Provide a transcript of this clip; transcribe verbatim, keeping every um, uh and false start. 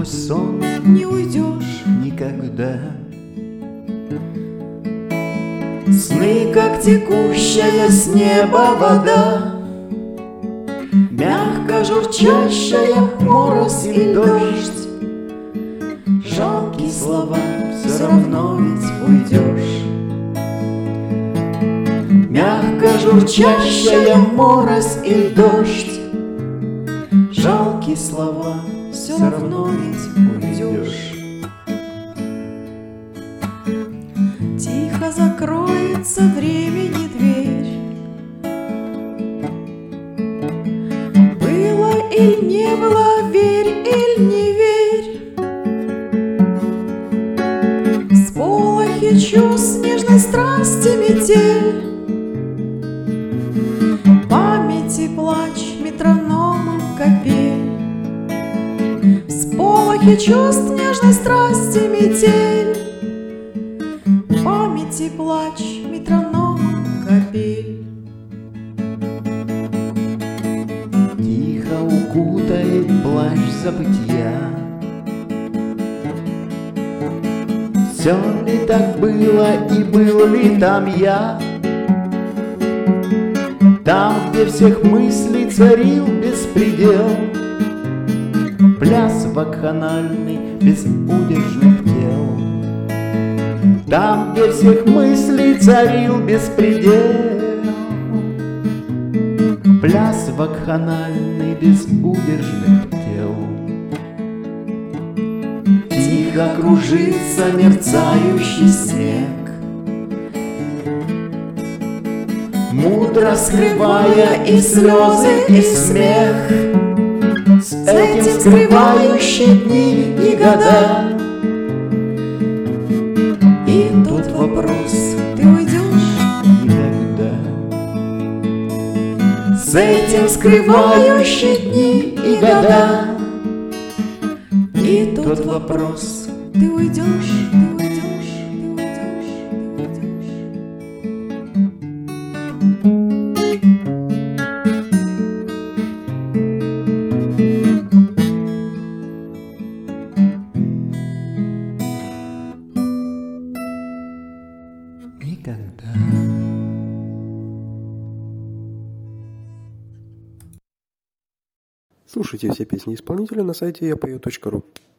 сквозь сон не уйдешь никогда. Сны, как текущая с неба вода, мягко журчащая мороз и дождь. Жалкие слова, все равно ведь уйдешь. Мягко журчащая мороз и дождь. Жалкие слова, все равно ведь уйдешь. Тихо закроется времени дверь. Было или не было, верь или не верь. Всполохи чувств, нежной страсти метель. Памяти плач метрономом капель. Всполохи чувств, нежной страсти метель. Памяти плач метрономом капель. Тихо укутает плащ забытья. Все ли так было и был ли там я? Там, где всех мыслей царил беспредел, пляс вакханальный безудержных тел. Там, где всех мыслей царил беспредел, пляс вакханальный безудержных тел. Тихо кружится мерцающий снег, мудро скрывая и слезы, и смех. С этим скрывающие дни и года. И тут вопрос, ты уйдешь никогда. С этим скрывающие дни и года. И тут вопрос, ты уйдешь, ты уйдешь, ты уйдешь, ты уйдешь. Никогда. Слушайте все песни исполнителя на сайте я пою точка ру.